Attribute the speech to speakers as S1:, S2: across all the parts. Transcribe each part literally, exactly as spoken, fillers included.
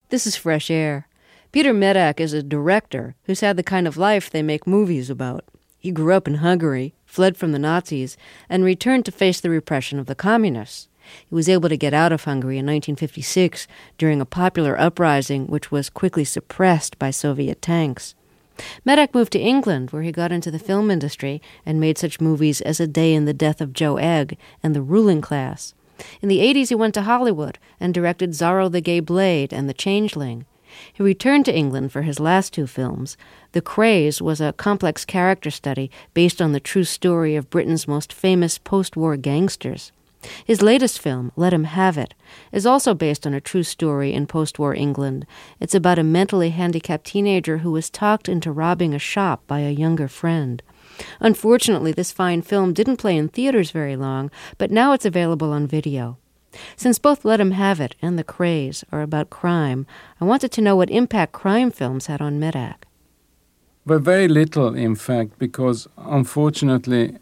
S1: This is Fresh Air. Peter Medak is a director who's had the kind of life they make movies about. He grew up in Hungary, fled from the Nazis, and returned to face the repression of the communists. He was able to get out of Hungary in nineteen fifty-six during a popular uprising which was quickly suppressed by Soviet tanks. Medak moved to England, where he got into the film industry and made such movies as A Day in the Death of Joe Egg and The Ruling Class. In the eighties, he went to Hollywood and directed Zorro the Gay Blade and The Changeling. He returned to England for his last two films. The Craze was a complex character study based on the true story of Britain's most famous post-war gangsters. His latest film, Let 'Em Have It, is also based on a true story in post-war England. It's about a mentally handicapped teenager who was talked into robbing a shop by a younger friend. Unfortunately, this fine film didn't play in theaters very long, but now it's available on video. Since both Let 'Em Have It and The Craze are about crime, I wanted to know what impact crime films had on Medak.
S2: Well, very little, in fact, because unfortunately,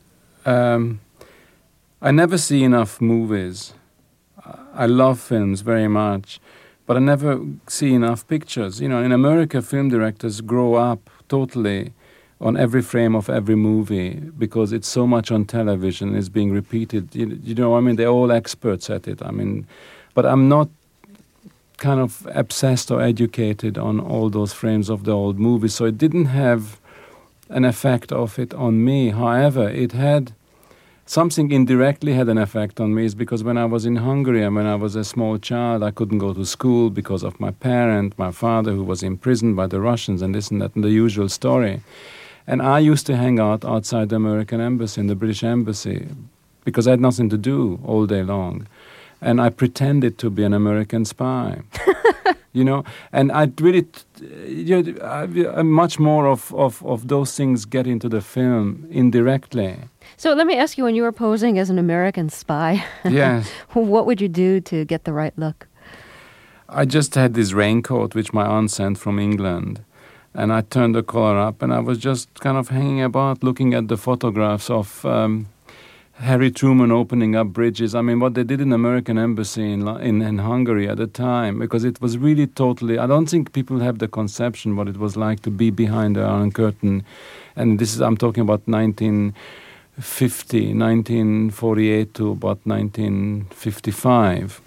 S2: um, I never see enough movies. I love films very much, but I never see enough pictures. You know, in America, film directors grow up totally on every frame of every movie because it's so much on television, it's being repeated. You, you know, I mean, they're all experts at it. I mean, but I'm not kind of obsessed or educated on all those frames of the old movies, so it didn't have an effect of it on me. However, it had something indirectly had an effect on me is because when I was in Hungary and when I was a small child, I couldn't go to school because of my parent, my father, who was imprisoned by the Russians and this and that, and the usual story. And I used to hang out outside the American embassy, in the British embassy, because I had nothing to do all day long. And I pretended to be an American spy. You know, and I really, you know, I, much more of, of, of those things get into the film indirectly.
S1: So let me ask you, when you were posing as an American spy,
S2: yes.
S1: What would you do to get the right look?
S2: I just had this raincoat which my aunt sent from England, and I turned the collar up, and I was just kind of hanging about looking at the photographs of um, Harry Truman opening up bridges. I mean, what they did in the American embassy in, in, in Hungary at the time, because it was really totally, I don't think people have the conception what it was like to be behind the Iron Curtain. And this is, I'm talking about nineteen fifty, nineteen forty-eight to about nineteen fifty-five.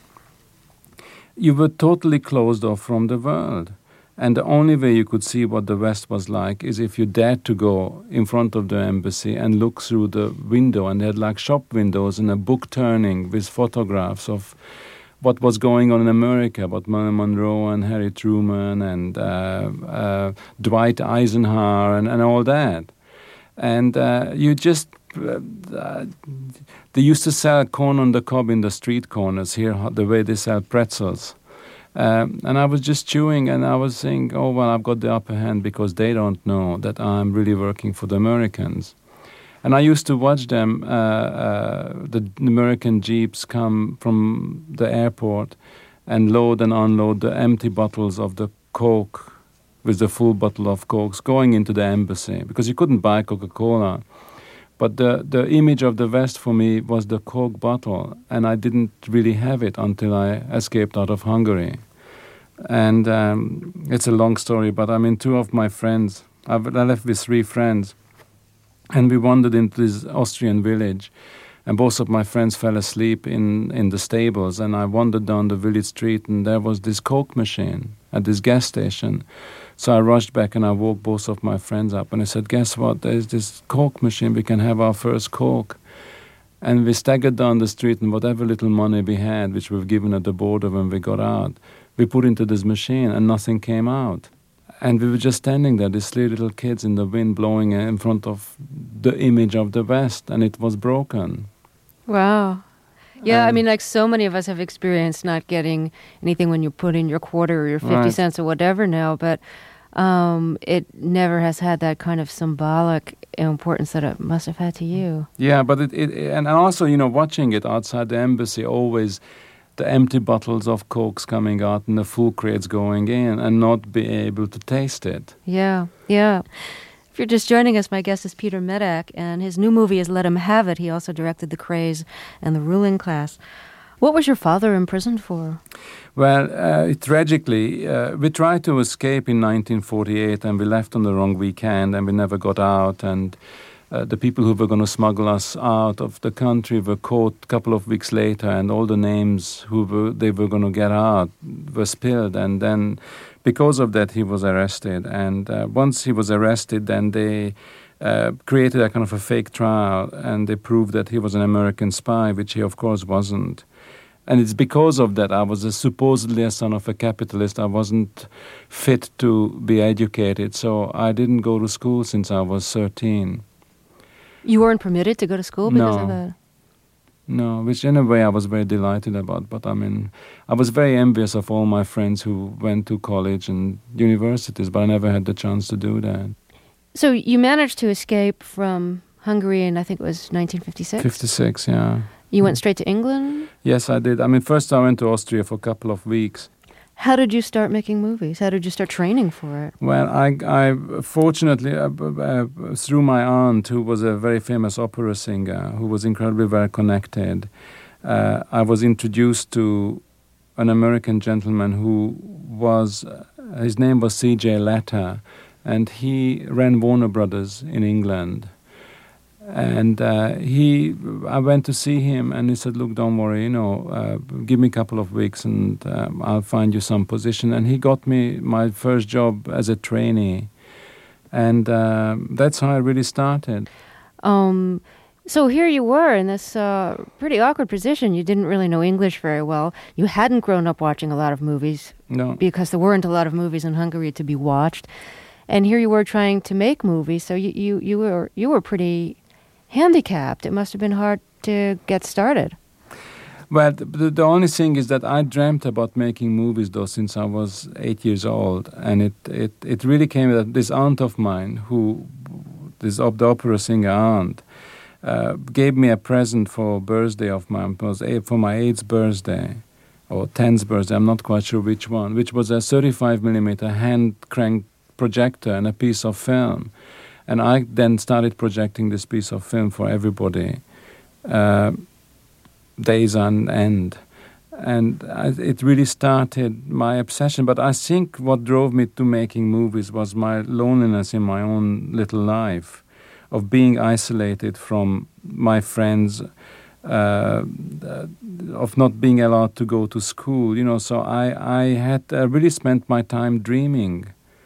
S2: You were totally closed off from the world. And the only way you could see what the West was like is if you dared to go in front of the embassy and look through the window. And they had like shop windows and a book turning with photographs of what was going on in America, about Marilyn Monroe and Harry Truman and uh, uh, Dwight Eisenhower and, and all that. And uh, you just... Uh, they used to sell corn on the cob in the street corners here, the way they sell pretzels. Um, and I was just chewing and I was saying, oh, well, I've got the upper hand because they don't know that I'm really working for the Americans. And I used to watch them, uh, uh, the American jeeps come from the airport and load and unload the empty bottles of the Coke with the full bottle of Cokes going into the embassy because you couldn't buy Coca-Cola. But the, the image of the West for me was the Coke bottle, and I didn't really have it until I escaped out of Hungary. And um, it's a long story, but I mean, two of my friends, I've, I left with three friends, and we wandered into this Austrian village, and both of my friends fell asleep in, in the stables, and I wandered down the village street, and there was this Coke machine at this gas station. So I rushed back and I woke both of my friends up and I said, guess what, there's this Coke machine, we can have our first Coke. And we staggered down the street and whatever little money we had, which we've given at the border when we got out, we put into this machine and nothing came out. And we were just standing there, these three little kids in the wind blowing in front of the image of the West, and it was broken.
S1: Wow. Yeah,
S2: um,
S1: I mean, like so many of us have experienced not getting anything when you put in your quarter or your fifty
S2: right.
S1: cents or whatever now, but um, it never has had that kind of symbolic importance that it must have had to you.
S2: Yeah, but it, it and also, you know, watching it outside the embassy, always the empty bottles of Cokes coming out and the full crates going in and not be able to taste it.
S1: Yeah, yeah. If you're just joining us, my guest is Peter Medak, and his new movie is Let 'Em Have It. He also directed The Craze and The Ruling Class. What was your father imprisoned for?
S2: Well, uh, tragically, uh, we tried to escape in nineteen forty-eight, and we left on the wrong weekend, and we never got out. And uh, the people who were going to smuggle us out of the country were caught a couple of weeks later, and all the names who were, they were going to get out were spilled. And then, because of that, he was arrested. And uh, once he was arrested, then they uh, created a kind of a fake trial, and they proved that he was an American spy, which he, of course, wasn't. And it's because of that I was a, supposedly a son of a capitalist. I wasn't fit to be educated, so I didn't go to school since I was thirteen.
S1: You weren't permitted to go to school because
S2: no.
S1: of that?
S2: No, which in a way I was very delighted about. But I mean, I was very envious of all my friends who went to college and universities, but I never had the chance to do that.
S1: So you managed to escape from Hungary in, I think it was nineteen fifty-six?
S2: fifty-six, yeah.
S1: You went straight to England?
S2: Yes, I did. I mean, first I went to Austria for a couple of weeks.
S1: How did you start making movies? How did you start training for it?
S2: Well, I, I fortunately, uh, uh, through my aunt, who was a very famous opera singer, who was incredibly well connected, uh, I was introduced to an American gentleman who was, uh, his name was C J Latta, and he ran Warner Brothers in England. And uh, he, I went to see him, and he said, "Look, don't worry, you know, uh, give me a couple of weeks, and um, I'll find you some position." And he got me my first job as a trainee, and uh, that's how I really started.
S1: Um, so here you were in this uh, pretty awkward position. You didn't really know English very well. You hadn't grown up watching a lot of movies,
S2: no,
S1: because there weren't a lot of movies in Hungary to be watched. And here you were trying to make movies, so you you, you were you were pretty handicapped. It must have been hard to get started.
S2: Well, the, the only thing is that I dreamt about making movies, though, since I was eight years old. And it, it, it really came that this aunt of mine, who, this op- the opera singer aunt, uh, gave me a present for birthday of mine. It was a, for my eighth birthday, or tenth birthday, I'm not quite sure which one, which was a thirty-five millimeter hand-cranked projector and a piece of film. And I then started projecting this piece of film for everybody, uh, days on end. And I, it really started my obsession. But I think what drove me to making movies was my loneliness in my own little life, of being isolated from my friends, uh, of not being allowed to go to school. You know, so I, I had uh, really spent my time dreaming.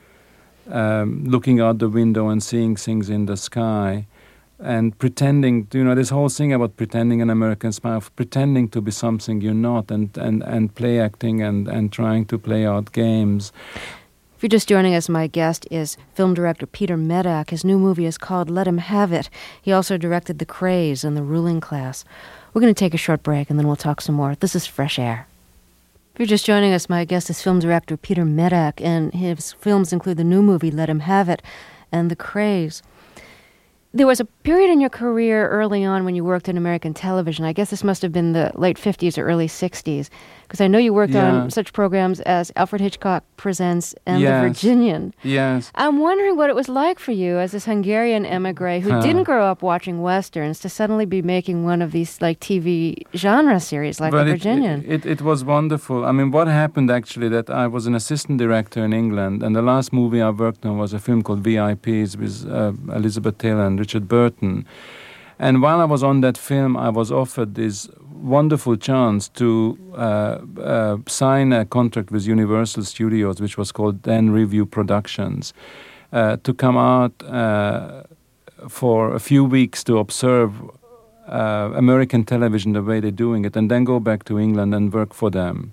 S2: Um, looking out the window and seeing things in the sky and pretending, you know, this whole thing about pretending an American spy, of pretending to be something you're not, and, and, and play acting and, and trying to play out games.
S1: If you're just joining us, my guest is film director Peter Medak. His new movie is called Let Him Have It. He also directed The Krays and The Ruling Class. We're going to take a short break and then we'll talk some more. This is Fresh Air. If you're just joining us, my guest is film director Peter Medak, and his films include the new movie Let Him Have It and The Krays. There was a period in your career early on when you worked in American television. I guess this must have been the late fifties or early sixties, because I know you worked
S2: yeah.
S1: on such programs as Alfred Hitchcock Presents and
S2: yes.
S1: The Virginian.
S2: Yes.
S1: I'm wondering what it was like for you as this Hungarian emigre who
S2: huh.
S1: didn't grow up watching Westerns to suddenly be making one of these like T V genre series like
S2: but
S1: The
S2: it,
S1: Virginian.
S2: It, it, it was wonderful. I mean, what happened actually, that I was an assistant director in England, and the last movie I worked on was a film called V I Ps with uh, Elizabeth Taylor and Richard Burton. And while I was on that film, I was offered this wonderful chance to uh, uh, sign a contract with Universal Studios, which was called then Review Productions, uh, to come out uh, for a few weeks to observe uh, American television the way they're doing it, and then go back to England and work for them.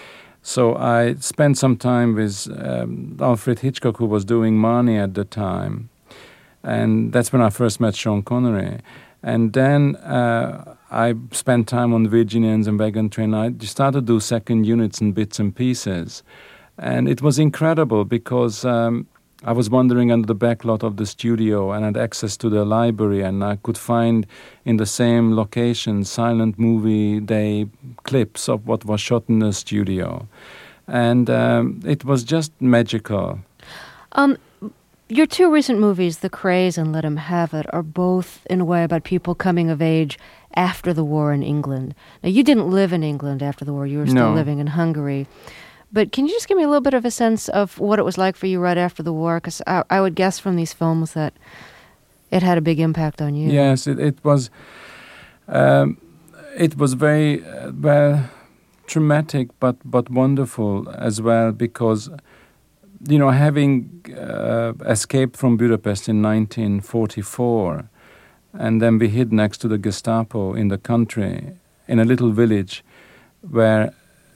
S2: So I spent some time with um, Alfred Hitchcock, who was doing Marnie at the time. And that's when I first met Sean Connery. And then uh, I spent time on Virginians and Wagon Train. I started to do second units and bits and pieces. And it was incredible because um, I was wandering under the back lot of the studio and had access to the library, and I could find in the same location silent movie day clips of what was shot in the studio. And um, it was just magical.
S1: Um. Your two recent movies, The Krays and Let Him Have It, are both, in a way, about people coming of age after the war in England. Now, you didn't live in England after the war. You were still
S2: No.
S1: living in Hungary. But can you just give me a little bit of a sense of what it was like for you right after the war? Because I, I would guess from these films that it had a big impact on you.
S2: Yes, it, it was. Um, it was very uh, well traumatic, but but wonderful as well, because, you know, having uh, escaped from Budapest in nineteen forty-four, and then we hid next to the Gestapo in the country, in a little village, where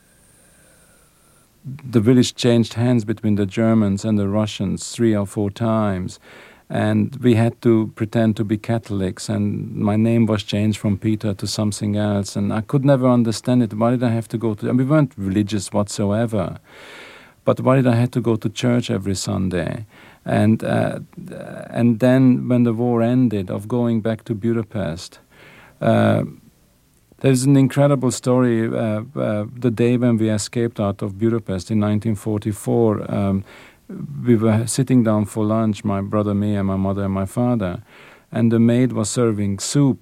S2: the village changed hands between the Germans and the Russians three or four times. And we had to pretend to be Catholics, and my name was changed from Peter to something else, and I could never understand it. Why did I have to go to... And we weren't religious whatsoever, but why did I have to go to church every Sunday? And uh, and then when the war ended, of going back to Budapest, uh, there's an incredible story. Uh, uh, the day when we escaped out of Budapest in nineteen forty-four, um, we were sitting down for lunch, my brother, me, and my mother and my father, and the maid was serving soup.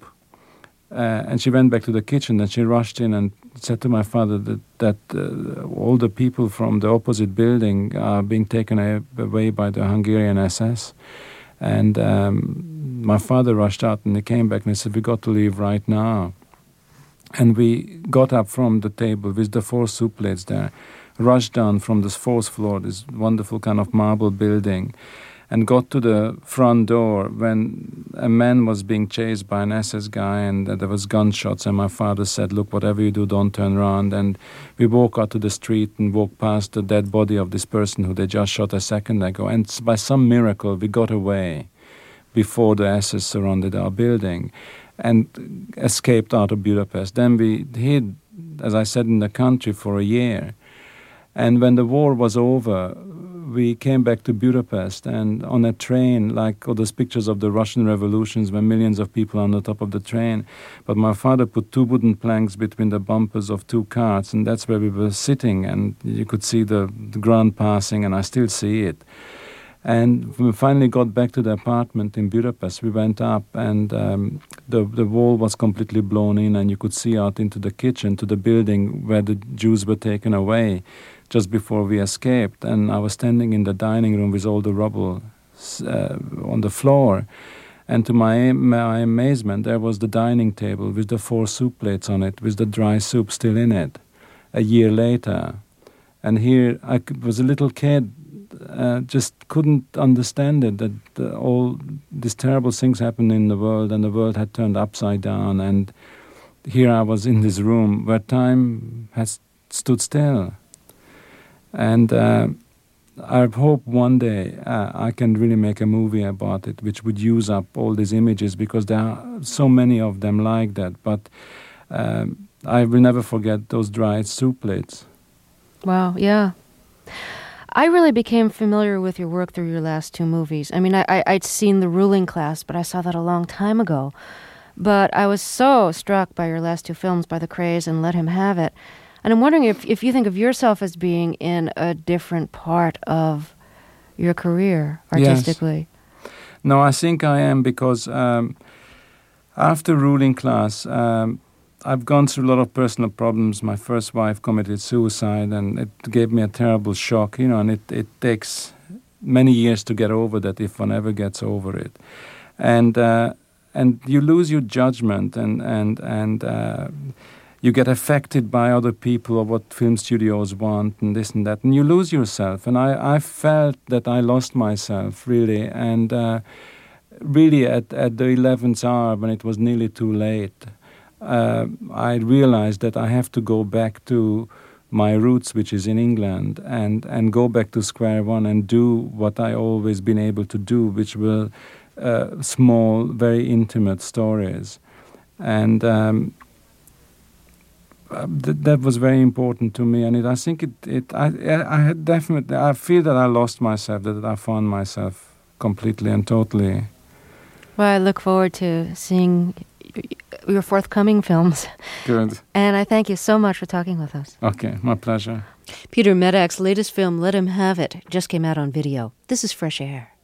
S2: Uh, and she went back to the kitchen, and she rushed in and said to my father that, that uh, all the people from the opposite building are being taken a- away by the Hungarian S S. And um, my father rushed out, and he came back and he said, "We got to leave right now." And we got up from the table with the four soup plates there, rushed down from this fourth floor, this wonderful kind of marble building, and got to the front door when a man was being chased by an S S guy, and uh, there was gunshots, and my father said, "Look, whatever you do, don't turn around." And we walked out to the street and walked past the dead body of this person who they just shot a second ago, and by some miracle we got away before the S S surrounded our building and escaped out of Budapest. Then we hid, as I said, in the country for a year. And when the war was over, we came back to Budapest, and on a train, like all those pictures of the Russian revolutions when millions of people are on the top of the train. But my father put two wooden planks between the bumpers of two carts, and that's where we were sitting, and you could see the, the ground passing, and I still see it. And when we finally got back to the apartment in Budapest, we went up, and um, the, the wall was completely blown in, and you could see out into the kitchen, to the building where the Jews were taken away just before we escaped. And I was standing in the dining room with all the rubble uh, on the floor. And to my, my amazement, there was the dining table with the four soup plates on it, with the dry soup still in it, a year later. And here I was a little kid, uh, just couldn't understand it, that uh, all these terrible things happened in the world, and the world had turned upside down. And here I was in this room where time has stood still. And uh, I hope one day uh, I can really make a movie about it, which would use up all these images, because there are so many of them like that. But um, I will never forget those dried soup plates.
S1: Wow, yeah. I really became familiar with your work through your last two movies. I mean, I, I, I'd seen The Ruling Class, but I saw that a long time ago. But I was so struck by your last two films, by The Krays and Let Him Have It. And I'm wondering if, if you think of yourself as being in a different part of your career artistically.
S2: Yes. No, I think I am, because um, after Ruling Class, um, I've gone through a lot of personal problems. My first wife committed suicide, and it gave me a terrible shock, you know, and it, it takes many years to get over that, if one ever gets over it. And uh, and you lose your judgment, and, and, and uh, you get affected by other people or what film studios want and this and that, and you lose yourself. And I, I felt that I lost myself, really, and uh, really at, at the eleventh hour, when it was nearly too late, uh, I realized that I have to go back to my roots, which is in England, and, and go back to square one and do what I always been able to do, which were uh, small, very intimate stories. And um, Uh, th- that was very important to me, and it, I think it. It. I. I had definitely. I feel that I lost myself. That I found myself completely and totally.
S1: Well, I look forward to seeing your forthcoming films.
S2: Good.
S1: And I thank you so much for talking with us.
S2: Okay, my pleasure.
S1: Peter Medak's latest film, Let Him Have It, just came out on video. This is Fresh Air.